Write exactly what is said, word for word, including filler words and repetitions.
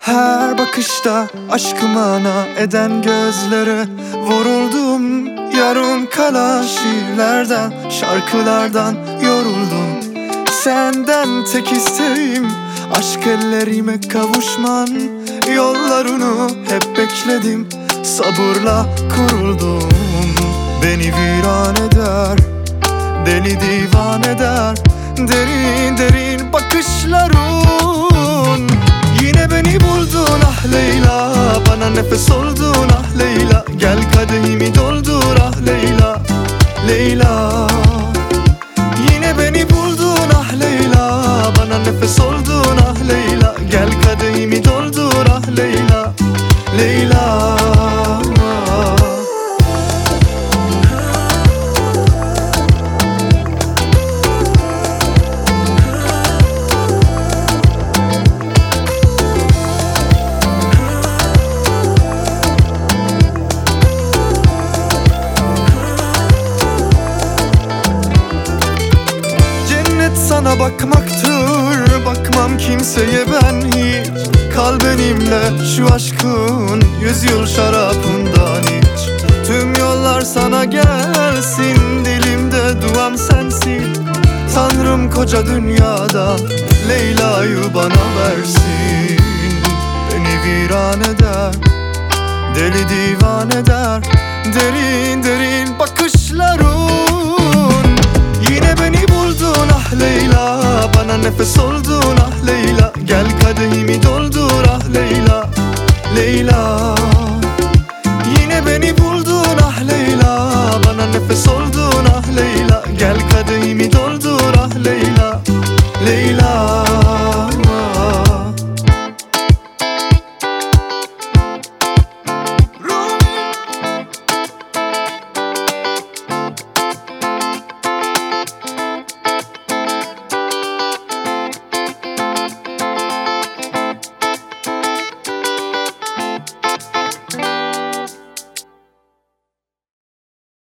Her bakışta aşkı mana eden gözlere vuruldum. Yarım kalan şiirlerden, şarkılardan yoruldum. Senden tek isteğim aşk ellerime kavuşman. Yollarını hep bekledim, sabırla kuruldum. Beni viran eder, deli divan eder derin derin bakışların. Yine beni buldun ah Leyla, bana nefes oldun ah Leyla. Gel kadehimi doldur ah Leyla, Leyla. Yine beni buldun ah Leyla, bana nefes oldun ah Leyla. Gel kadehimi doldur ah Leyla, Leyla. Sana bakmaktır, bakmam kimseye ben hiç. Kal benimle şu aşkın yüzyıl şarabından iç. Tüm yollar sana gelsin, dilimde duam sensin. Tanrım koca dünyada Leyla'yı bana versin. Beni viran eder, deli divan eder derin derin bakışların. Yine beni buldun ah Leyla, bana nefes oldun ah Leyla. Gel kadehimi doldur ah Leyla, Leyla.